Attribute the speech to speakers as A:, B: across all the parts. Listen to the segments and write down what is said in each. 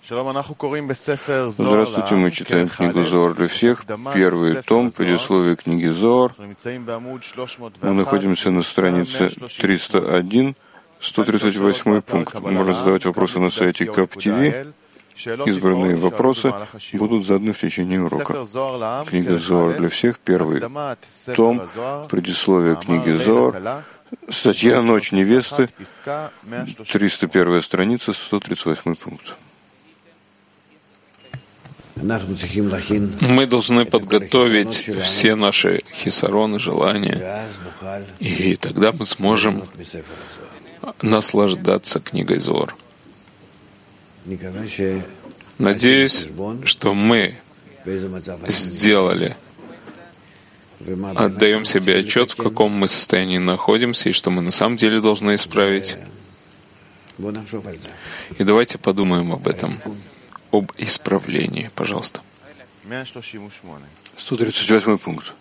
A: Здравствуйте, мы читаем книгу Зоар для всех, первый том, предисловие книги Зоар. Мы находимся на странице 301, 138 пункт. Можно задавать вопросы на сайте КАП-ТВ. Избранные вопросы будут заданы в течение урока. Книга Зоар для всех, первый том, предисловие книги Зоар, статья «Ночь невесты», 301 страница, 138 пункт.
B: Мы должны подготовить все наши хисароны, желания, и тогда мы сможем наслаждаться книгой Зоар. Надеюсь, что мы отдаем себе отчет, в каком мы состоянии находимся, и что мы на самом деле должны исправить. И давайте подумаем об этом, об исправлении, пожалуйста.
A: 138 пункт.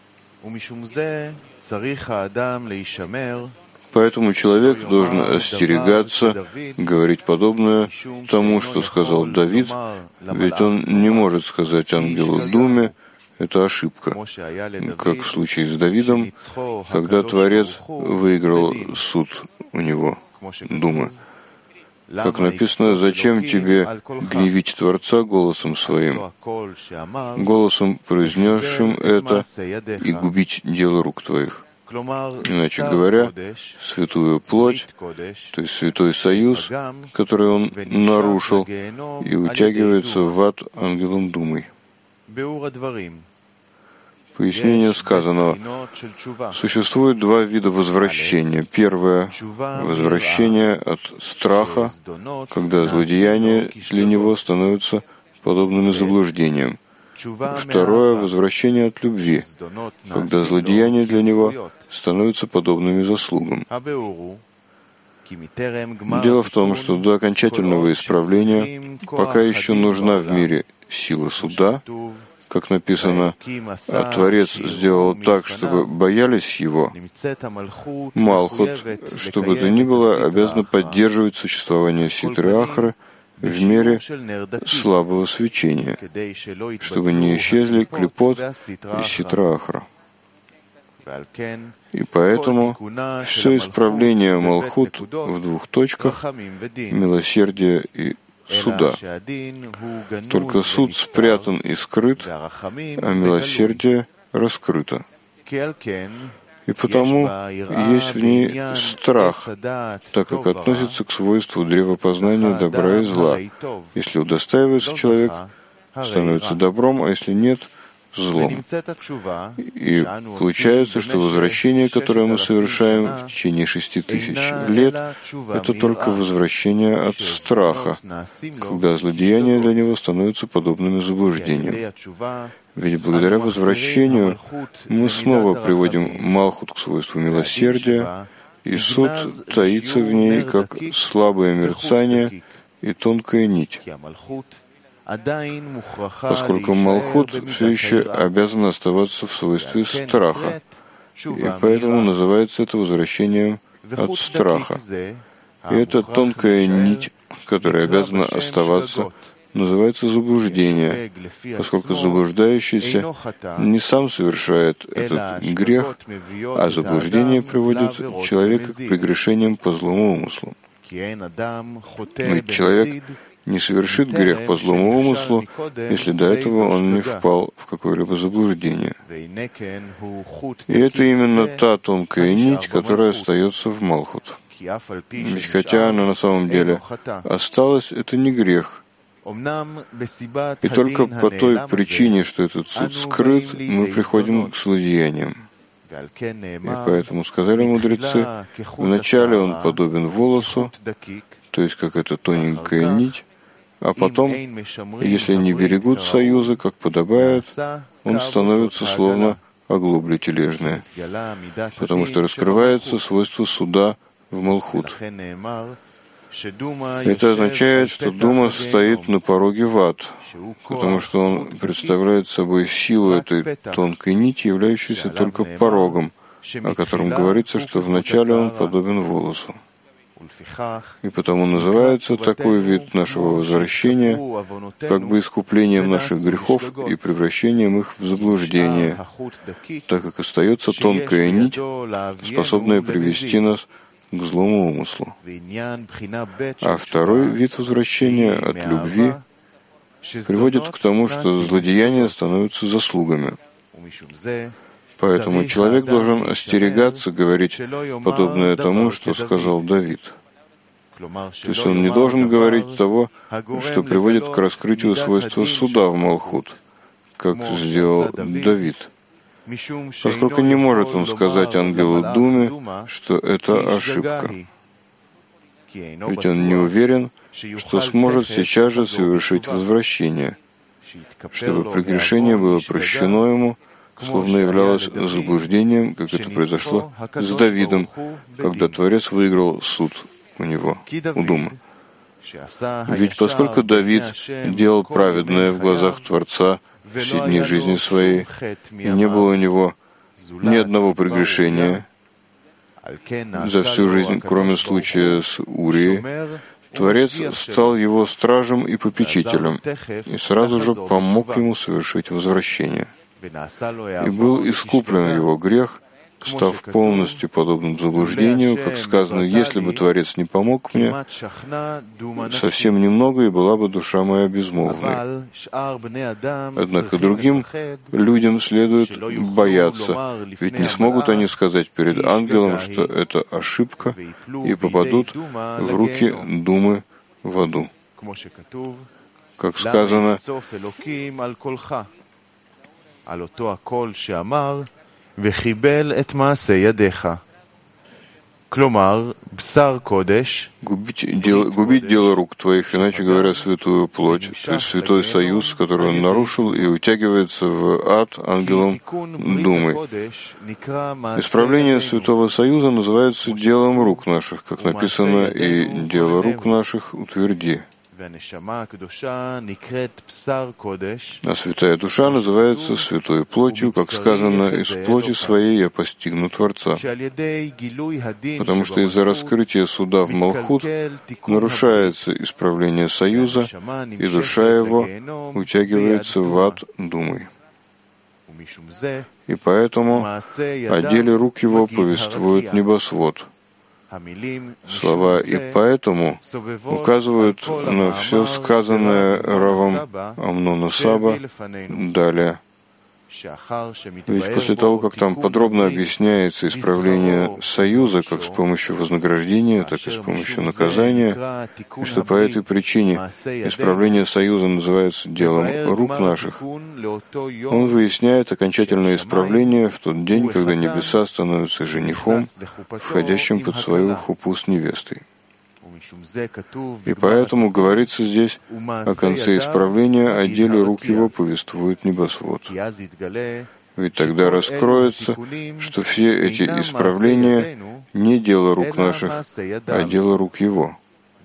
A: Поэтому человек должен остерегаться говорить подобное тому, что сказал Давид, ведь он не может сказать ангелу Думе, это ошибка, как в случае с Давидом, когда Творец выиграл суд у него, Думы. Как написано, «Зачем тебе гневить Творца голосом своим, голосом, произнесшим это, и губить дело рук твоих?» Иначе говоря, святую плоть, то есть святой союз, который он нарушил, и утягивается в ад ангелом Думой. Пояснение сказанного. Существует два вида возвращения. Первое — возвращение от страха, когда злодеяния для него становятся подобными заблуждениям. Второе — возвращение от любви, когда злодеяния для него становятся подобными заслугам. Дело в том, что до окончательного исправления пока еще нужна в мире сила суда, как написано, «А Творец сделал так, чтобы боялись Его». Малхут, что бы то ни было, обязана поддерживать существование Ситры Ахры в мере слабого свечения, чтобы не исчезли клипот и Ситра Ахра. И поэтому все исправление Малхут в двух точках — милосердие и суда. Только суд спрятан и скрыт, а милосердие раскрыто. И потому есть в ней страх, так как относится к свойству древа познания добра и зла. Если удостаивается человек, становится добром, а если нет — злом. И получается, что возвращение, которое мы совершаем в течение 6000 лет, это только возвращение от страха, когда злодеяния для него становятся подобными заблуждениям. Ведь благодаря возвращению мы снова приводим Малхут к свойству милосердия, и суд таится в ней как слабое мерцание и тонкая нить, поскольку Малхут все еще обязан оставаться в свойстве страха, и поэтому называется это возвращением от страха. И эта тонкая нить, которая обязана оставаться, называется заблуждение, поскольку заблуждающийся не сам совершает этот грех, а заблуждение приводит человека к прегрешениям по злому умыслу. Ведь человек не совершит грех по злому умыслу, если до этого он не впал в какое-либо заблуждение. И это именно та тонкая нить, которая остается в Малхут. Ведь хотя она на самом деле осталась, это не грех. И только по той причине, что этот суд скрыт, мы приходим к злодеяниям. И поэтому сказали мудрецы, вначале он подобен волосу, то есть как эта тоненькая нить, а потом, если не берегут союза, как подобает, он становится словно оглобли тележные, потому что раскрывается свойство суда в Малхут. Это означает, что Дума стоит на пороге в ад, потому что он представляет собой силу этой тонкой нити, являющуюся только порогом, о котором говорится, что вначале он подобен волосу. И потому называется такой вид нашего возвращения как бы искуплением наших грехов и превращением их в заблуждение, так как остается тонкая нить, способная привести нас к злому умыслу. А второй вид возвращения от любви приводит к тому, что злодеяния становятся заслугами. Поэтому человек должен остерегаться говорить подобное тому, что сказал Давид. То есть он не должен говорить того, что приводит к раскрытию свойства суда в Малхут, как сделал Давид, поскольку не может он сказать ангелу Думе, что это ошибка. Ведь он не уверен, что сможет сейчас же совершить возвращение, чтобы прегрешение было прощено ему, словно являлось заблуждением, как это произошло с Давидом, когда Творец выиграл суд у него, у Думы. Ведь поскольку Давид делал праведное в глазах Творца все дни жизни своей, и не было у него ни одного прегрешения за всю жизнь, кроме случая с Урией, Творец стал его стражем и попечителем, и сразу же помог ему совершить возвращение. И был искуплен его грех, став полностью подобным заблуждению, как сказано, если бы Творец не помог мне, совсем немного, и была бы душа моя безмолвной. Однако другим людям следует бояться, ведь не смогут они сказать перед ангелом, что это ошибка, и попадут в руки Думы в аду. Как сказано, губить дело рук твоих, иначе говоря, святую плоть, то есть святой союз, который он нарушил, и утягивается в ад ангелом Думы. Исправление святого союза называется делом рук наших, как написано, и дело рук наших утверди. А святая душа называется святой плотью, как сказано, из плоти своей я постигну Творца. Потому что из-за раскрытия суда в Малхут нарушается исправление союза, и душа его утягивается в ад Думой. И поэтому о деле рук его повествует небосвод. Слова «и поэтому» указывают на все сказанное Равом Амнона Саба далее. Ведь после того, как там подробно объясняется исправление союза как с помощью вознаграждения, так и с помощью наказания, и что по этой причине исправление союза называется делом рук наших, он выясняет окончательное исправление в тот день, когда небеса становятся женихом, входящим под свою хупу с невестой. И поэтому говорится здесь о конце исправления, о деле рук его повествует небосвод. Ведь тогда раскроется, что все эти исправления не дело рук наших, а дело рук его.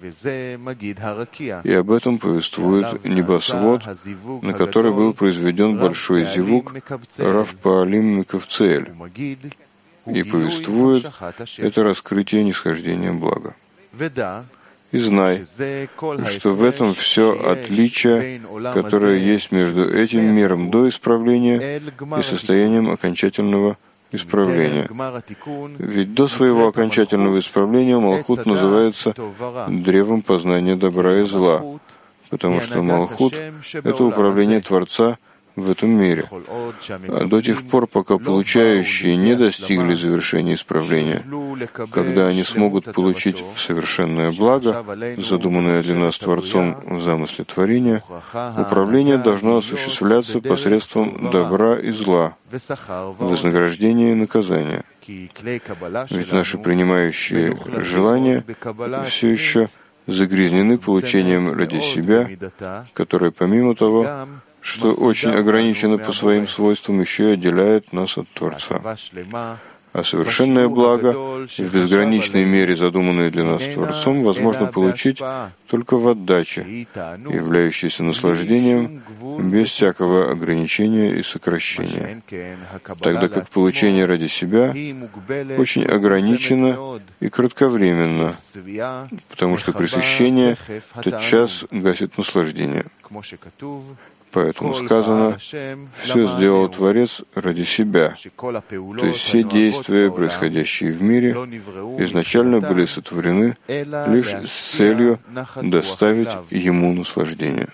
A: И об этом повествует небосвод, на который был произведен большой зевук Рав Паалим Микавцеэль, и повествует это раскрытие нисхождения блага. И знай, что в этом все отличие, которое есть между этим миром до исправления и состоянием окончательного исправления. Ведь до своего окончательного исправления Малхут называется древом познания добра и зла, потому что Малхут — это управление Творца в этом мире. А до тех пор, пока получающие не достигли завершения исправления, когда они смогут получить совершенное благо, задуманное для нас Творцом в замысле творения, управление должно осуществляться посредством добра и зла, вознаграждения и наказания. Ведь наши принимающие желания все еще загрязнены получением ради себя, которое, помимо того, что очень ограничено по своим свойствам, еще и отделяет нас от Творца. А совершенное благо, в безграничной мере задуманное для нас Творцом, возможно получить только в отдаче, являющейся наслаждением, без всякого ограничения и сокращения, тогда как получение ради себя очень ограничено и кратковременно, потому что пресыщение тотчас гасит наслаждение. Поэтому сказано, все сделал Творец ради себя, то есть все действия, происходящие в мире, изначально были сотворены лишь с целью доставить Ему наслаждение.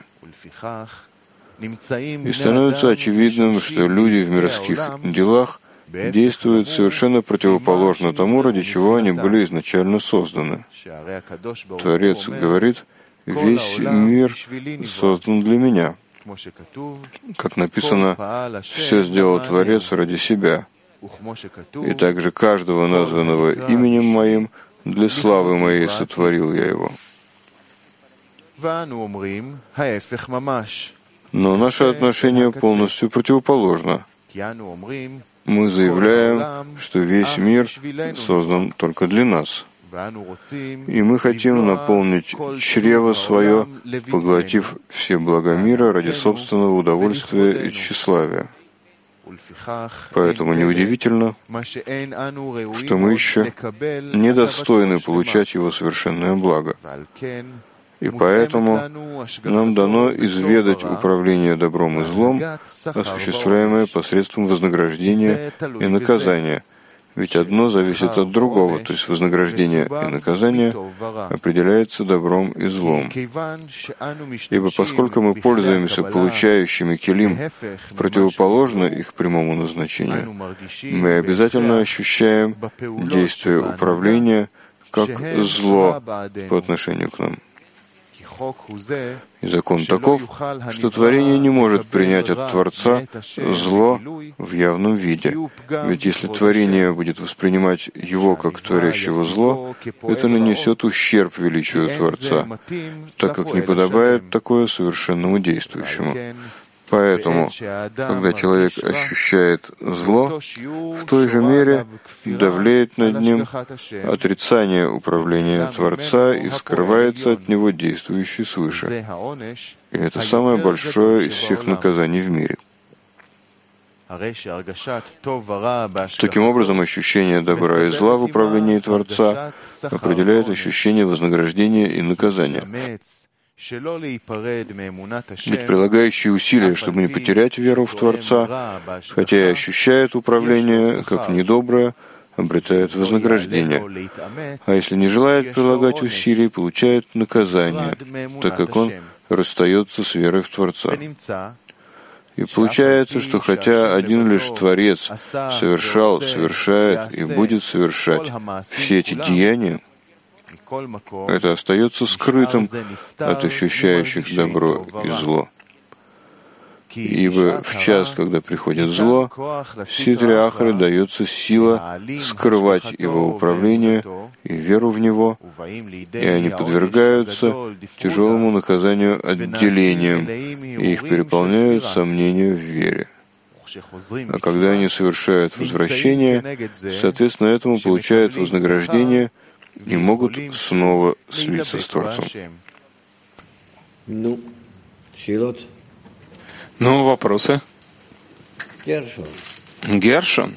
A: И становится очевидным, что люди в мирских делах действуют совершенно противоположно тому, ради чего они были изначально созданы. Творец говорит, «Весь мир создан для меня». Как написано, «Все сделал Творец ради себя». И также каждого названного именем Моим для славы Моей сотворил я его. Но наше отношение полностью противоположно. Мы заявляем, что весь мир создан только для нас. И мы хотим наполнить чрево свое, поглотив все блага мира ради собственного удовольствия и тщеславия. Поэтому неудивительно, что мы еще недостойны получать его совершенное благо. И поэтому нам дано изведать управление добром и злом, осуществляемое посредством вознаграждения и наказания. Ведь одно зависит от другого, то есть вознаграждение и наказание определяется добром и злом. Ибо поскольку мы пользуемся получающими келим противоположно их прямому назначению, мы обязательно ощущаем действие управления как зло по отношению к нам. И закон таков, что творение не может принять от Творца зло в явном виде. Ведь если творение будет воспринимать его как творящего зло, это нанесет ущерб величию Творца, так как не подобает такое совершенному действующему. Поэтому, когда человек ощущает зло, в той же мере давлеет над ним отрицание управления Творца и скрывается от него действующий свыше. И это самое большое из всех наказаний в мире. Таким образом, ощущение добра и зла в управлении Творца определяет ощущение вознаграждения и наказания. Ведь прилагающие усилия, чтобы не потерять веру в Творца, хотя и ощущают управление как недоброе, обретают вознаграждение. А если не желает прилагать усилий, получает наказание, так как он расстается с верой в Творца. И получается, что хотя один лишь Творец совершал, совершает и будет совершать все эти деяния, это остается скрытым от ощущающих добро и зло. Ибо в час, когда приходит зло, Ситре Ахаре дается сила скрывать его управление и веру в него, и они подвергаются тяжелому наказанию отделением, и их переполняют сомнения в вере. А когда они совершают возвращение, соответственно этому получают вознаграждение и могут снова слиться с Творцом.
B: Ну, вопросы? Гершон.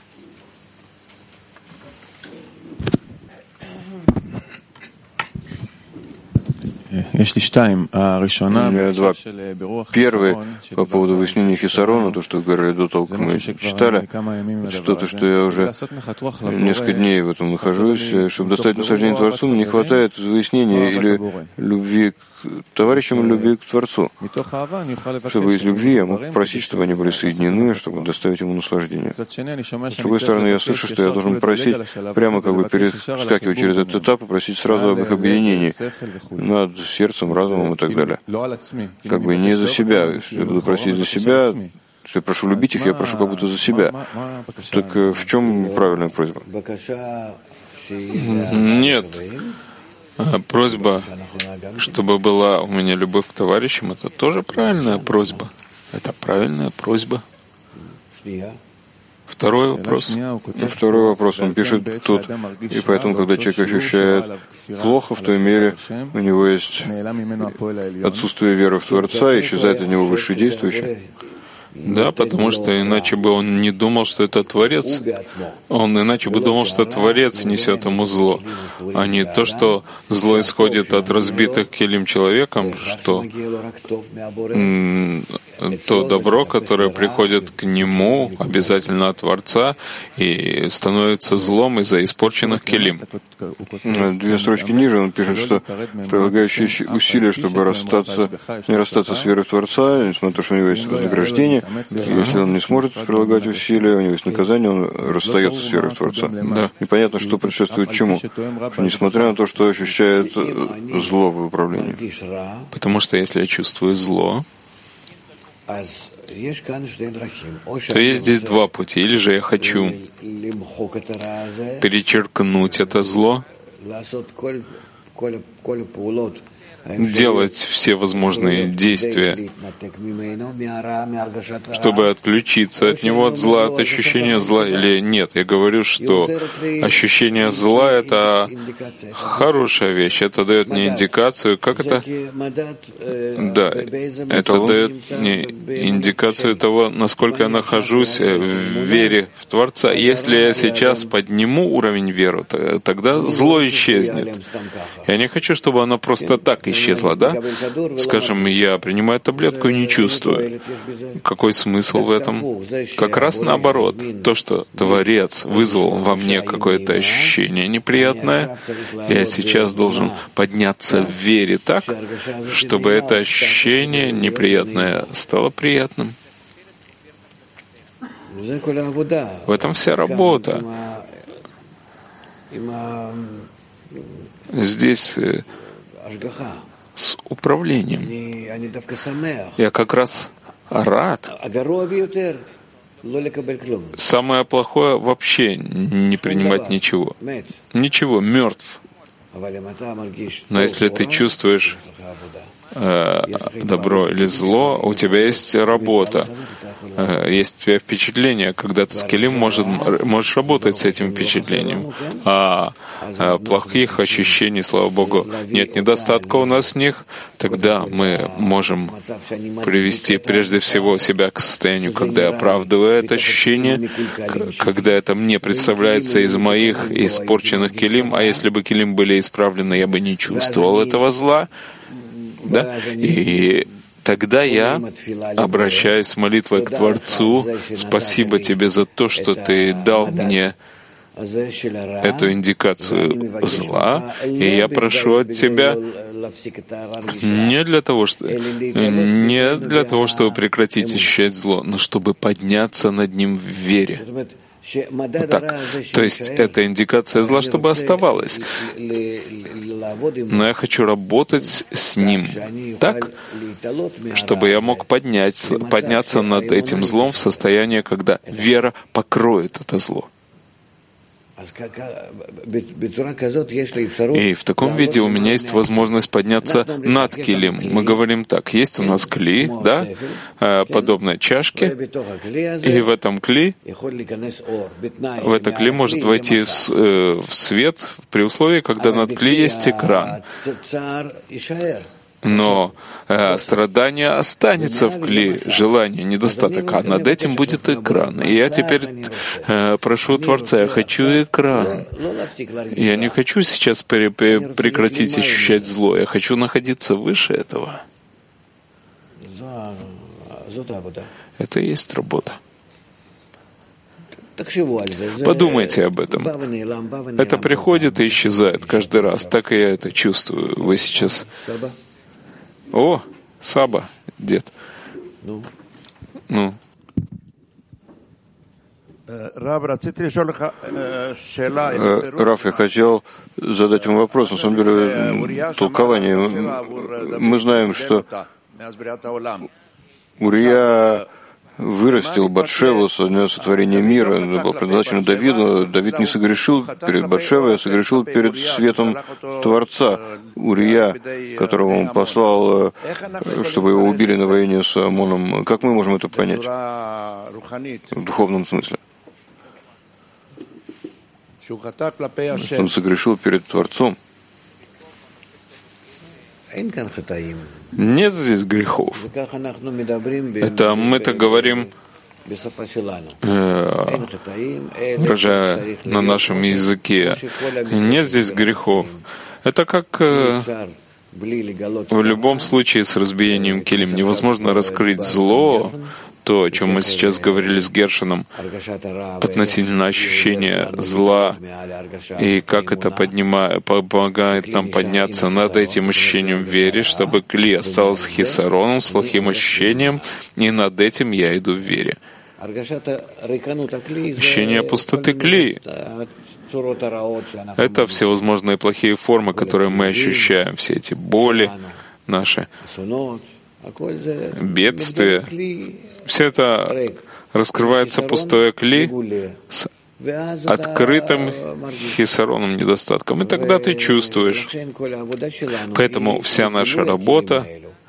A: У меня два. Первый по поводу выяснения Хисарона, то, что говорили до того, как мы читали, что-то, что я уже несколько дней в этом нахожусь, чтобы доставить наслаждение Творцу, мне не хватает выяснения или любви к товарищам и любви к Творцу. Чтобы из любви я мог просить, чтобы они были соединены, чтобы доставить ему наслаждение. С другой стороны, я слышу, что я должен просить, прямо как бы перескакивать через этот этап и просить сразу об их объединении над сердцем, разумом и так далее. Как бы не за себя. Если я буду просить за себя, если я прошу любить их, я прошу как будто за себя. Так в чем правильная просьба?
B: Нет. Просьба, чтобы была у меня любовь к товарищам, это тоже правильная просьба. Это правильная просьба. Второй вопрос.
A: Второй вопрос он пишет тут. И поэтому, когда человек ощущает плохо, в той мере у него есть отсутствие веры в Творца, исчезает от него высший действующий.
B: Да, потому что иначе бы он не думал, что это Творец. Он иначе бы думал, что Творец несет ему зло, а не то, что зло исходит от разбитых келим человеком, что то добро, которое приходит к нему, обязательно от Творца, и становится злом из-за испорченных келим.
A: 2 строчки ниже он пишет, что прилагающие усилия, чтобы не расстаться с верой в Творца, несмотря на то, что у него есть вознаграждение, если он не сможет прилагать усилия, у него есть наказание, он расстается с верой в Творца.
B: Да.
A: Непонятно, что предшествует чему. Что, несмотря на то, что ощущает зло в управлении.
B: Потому что если я чувствую зло, то есть здесь два пути. Или же я хочу перечеркнуть это зло, делать все возможные действия, чтобы отключиться от него, от зла, от ощущения зла, или нет. Я говорю, что ощущение зла — это хорошая вещь, это дает мне индикацию, как это? Да, это дает мне индикацию того, насколько я нахожусь в вере в Творца. Если я сейчас подниму уровень веры, тогда зло исчезнет. Я не хочу, чтобы оно просто так исчезла, да? Скажем, я принимаю таблетку и не чувствую. Какой смысл в этом? Как раз наоборот. То, что Творец вызвал во мне какое-то ощущение неприятное, я сейчас должен подняться в вере так, чтобы это ощущение неприятное стало приятным. В этом вся работа. Здесь с управлением. Я как раз рад. Самое плохое — вообще не принимать ничего. Ничего, мертв. Но если ты чувствуешь добро или зло, у тебя есть работа, есть у тебя впечатление, когда ты с келим можешь работать с этим впечатлением. А плохих ощущений, слава Богу, нет недостатка у нас в них, тогда мы можем привести прежде всего себя к состоянию, когда я оправдываю это ощущение, когда это мне представляется из моих испорченных келим, а если бы келим были исправлены, я бы не чувствовал этого зла. Да? И тогда я обращаюсь с молитвой к Творцу: «Спасибо тебе за то, что ты дал мне эту индикацию зла, и я прошу от тебя не для того, чтобы прекратить ощущать зло, но чтобы подняться над ним в вере». Вот так. То есть это индикация зла, чтобы оставалась. Но я хочу работать с ним так, чтобы я мог подняться над этим злом в состояние, когда вера покроет это зло. И в таком виде у меня есть возможность подняться над келим. Мы говорим так: есть у нас кли, да, подобно чашке, и в этом кли, может войти в свет при условии, когда над кли есть экран. Но страдание останется в кли, желание, недостаток, а над этим будет экран. И я теперь прошу Творца, я хочу экран. Я не хочу сейчас прекратить ощущать зло, я хочу находиться выше этого. Это и есть работа. Подумайте об этом. Это приходит и исчезает каждый раз. Так и я это чувствую. Вы сейчас... О, Саба, дед. Ну. Раф, я хотел задать вам вопрос. На самом деле, толкование. Мы знаем, что Урия вырастил Батшеву со дня сотворения мира. Это было предназначено Давиду. Давид не согрешил перед Батшевой, а согрешил перед светом Творца. Урия, которого он послал, чтобы его убили на войне с Амоном. Как мы можем это понять в духовном смысле?
A: Он согрешил перед Творцом.
B: Нет здесь грехов. Это мы так говорим, выражая на нашем языке. Нет здесь грехов. Это как в любом случае с разбиением килим. Невозможно раскрыть зло, то, о чем мы сейчас говорили с Гершином, относительно ощущения зла, и как это помогает нам подняться над этим ощущением в вере, чтобы кли осталось хисароном, с плохим ощущением, и над этим я иду в вере. Ощущение пустоты кли — это всевозможные плохие формы, которые мы ощущаем, все эти боли наши, бедствия. Все это раскрывается пустое кли с открытым хисароном, недостатком. И тогда ты чувствуешь. Поэтому вся наша работа,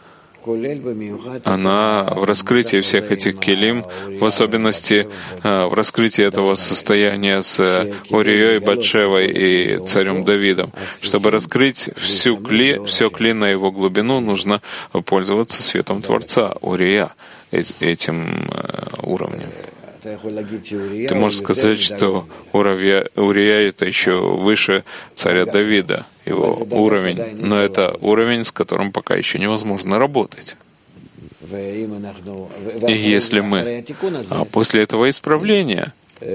B: она в раскрытии всех этих келим, в особенности в раскрытии этого состояния с Урией, Батшевой и царем Давидом. Чтобы раскрыть все кли на его глубину, нужно пользоваться светом Творца, Урия, этим уровнем. Ты можешь сказать, что Урия — это еще выше царя Давида, его уровень, но это уровень, с которым пока еще невозможно работать. И если мы, после этого исправления,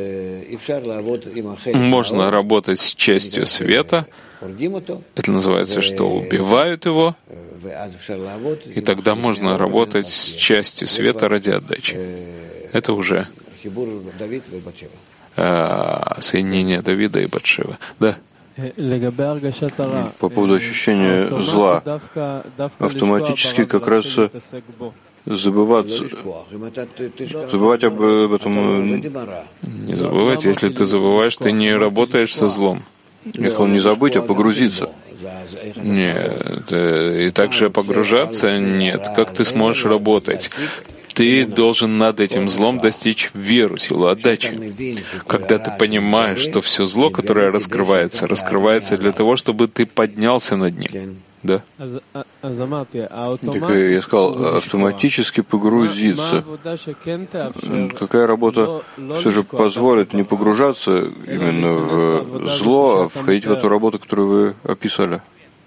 B: можно работать с частью света, это называется, что убивают его, и тогда можно работать с частью света ради отдачи. Это уже соединение Давида и Батшевы. Да.
A: По поводу ощущения зла, автоматически как раз забывать об этом.
B: Не забывать, если ты забываешь, ты не работаешь со злом.
A: Я сказал, не забыть, а погрузиться.
B: Нет, и также погружаться нет. Как ты сможешь работать? Ты должен над этим злом достичь веру, силу отдачи. Когда ты понимаешь, что все зло, которое раскрывается для того, чтобы ты поднялся над ним. Да?
A: Так я сказал, автоматически погрузиться. Какая работа все же позволит не погружаться именно в зло, а входить в эту работу, которую вы описали?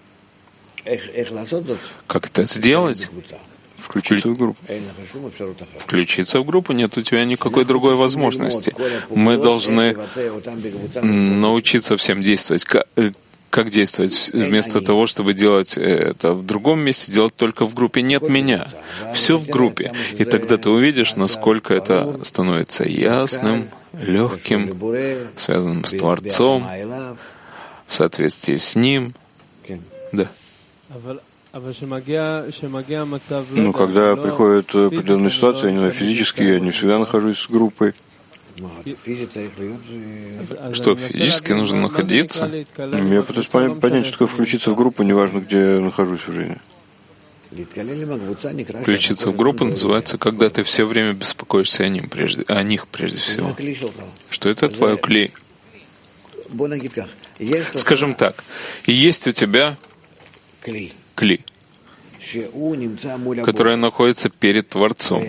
B: Как это сделать?
A: Включиться в группу.
B: Включиться в группу, нет у тебя никакой другой возможности. Мы должны научиться всем действовать. Как действовать? Вместо того, чтобы делать это в другом месте, делать только в группе. Нет меня. Все в группе. И тогда ты увидишь, насколько это становится ясным, легким, связанным с Творцом, в соответствии с Ним. Да.
A: Но когда приходит определенная ситуация, я не знаю, физически я не всегда нахожусь с группой.
B: Что, физически нужно находиться?
A: Я пытаюсь понять, что такое включиться в группу, неважно, где я нахожусь в жизни.
B: Включиться в группу называется, когда ты все время беспокоишься о них прежде всего. Что это твое кли? Скажем так, есть у тебя кли, которое находится перед Творцом.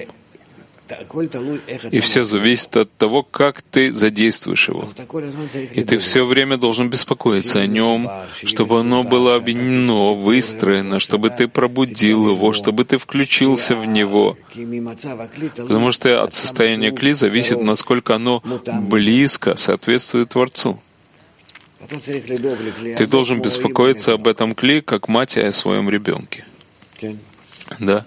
B: И все зависит от того, как ты задействуешь его. И ты все время должен беспокоиться о нем, чтобы оно было объединено, выстроено, чтобы ты пробудил его, чтобы ты включился в него. Потому что от состояния кли зависит, насколько оно близко соответствует Творцу. Ты должен беспокоиться об этом кли, как мать о своем ребенке. Да?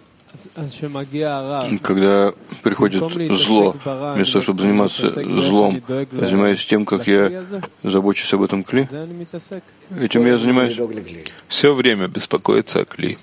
A: Когда приходит зло, вместо того, чтобы заниматься злом, я занимаюсь тем, как я забочусь об этом кли. Этим я занимаюсь.
B: Все время беспокоиться о кли.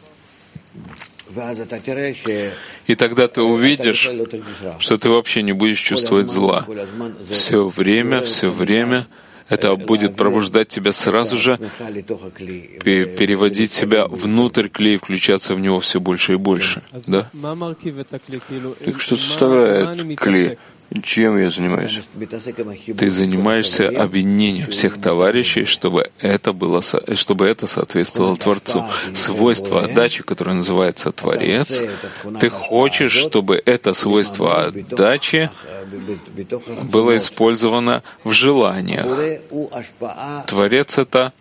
B: И тогда ты увидишь, что ты вообще не будешь чувствовать зла. Все время это будет пробуждать тебя сразу же, переводить себя внутрь кли и включаться в него все больше и больше. Да?
A: Так что составляет кли? Чем я занимаюсь?
B: Ты занимаешься объединением всех товарищей, чтобы это соответствовало Творцу. Свойство отдачи, которое называется Творец, ты хочешь, чтобы это свойство отдачи было использовано в желаниях. Творец — это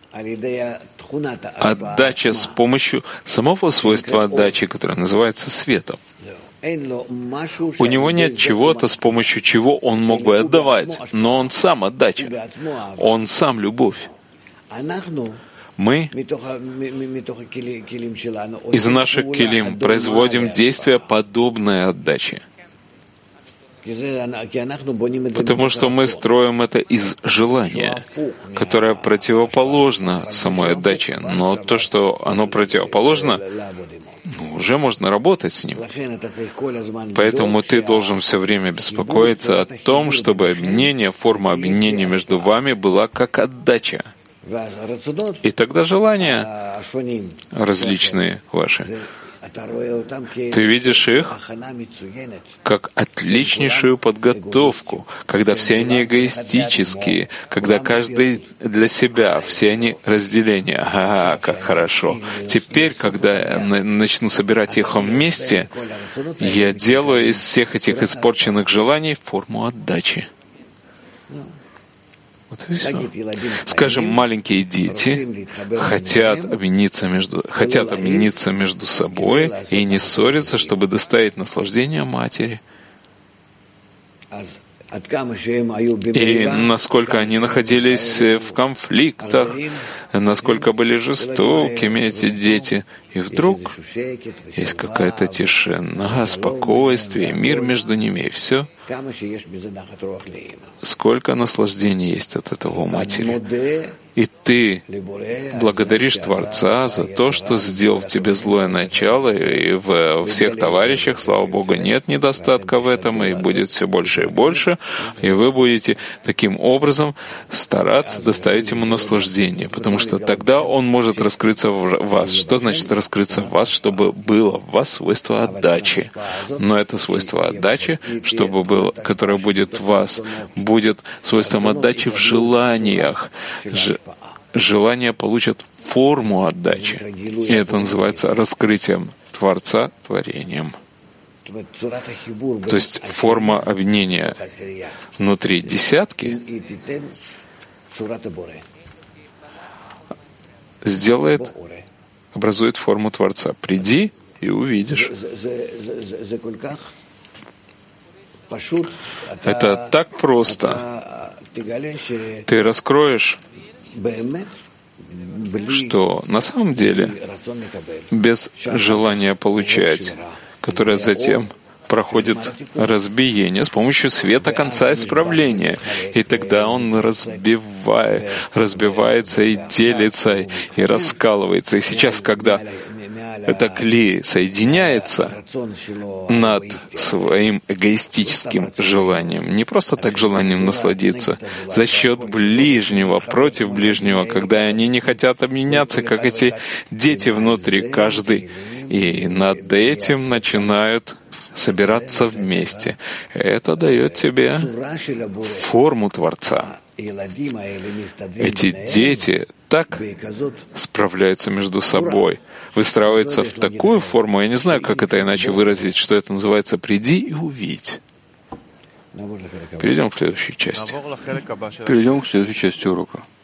B: отдача с помощью самого свойства отдачи, которое называется светом. У него нет чего-то, с помощью чего он мог бы отдавать, но он сам отдача, он сам любовь. Мы из наших килим производим действия, подобное отдаче. Потому что мы строим это из желания, которое противоположно самой отдаче. Но то, что оно противоположно, уже можно работать с ним. Поэтому ты должен все время беспокоиться о том, чтобы объединение, форма объединения между вами была как отдача. И тогда желания различные ваши, ты видишь их как отличнейшую подготовку, когда все они эгоистические, когда каждый для себя, все они разделения. Ага, как хорошо. Теперь, когда я начну собирать их вместе, я делаю из всех этих испорченных желаний форму отдачи. Вот и все. Скажем, маленькие дети хотят объединиться между собой и не ссориться, чтобы доставить наслаждение матери. И насколько они находились в конфликтах, насколько были жестокими эти дети. И вдруг есть какая-то тишина, спокойствие, мир между ними, и все. Сколько наслаждения есть от этого у матери. И ты благодаришь Творца за то, что сделал в тебе злое начало, и в всех товарищах, слава Богу, нет недостатка в этом, и будет все больше и больше, и вы будете таким образом стараться доставить ему наслаждение, потому что тогда он может раскрыться в вас. Что значит раскрыться в вас? Чтобы было в вас свойство отдачи. Но это свойство отдачи, которое будет в вас, будет свойством отдачи в желаниях. Желания получат форму отдачи. И это называется раскрытием Творца творением. То есть форма объединения внутри десятки образует форму Творца. Приди и увидишь. Это так просто. Ты раскроешь, что на самом деле без желания получать, которое затем проходит разбиение с помощью света конца исправления. И тогда он разбивается и делится, и раскалывается. И сейчас, когда это кли соединяется над своим эгоистическим желанием, не просто так желанием насладиться, за счет ближнего, против ближнего, когда они не хотят объединяться, как эти дети внутри каждый, и над этим начинают собираться вместе. Это дает тебе форму Творца. Эти дети так справляются между собой, выстраиваются в такую форму, я не знаю, как это иначе выразить, что это называется «приди и увидь». Перейдем к следующей части.
A: Перейдем к следующей части урока.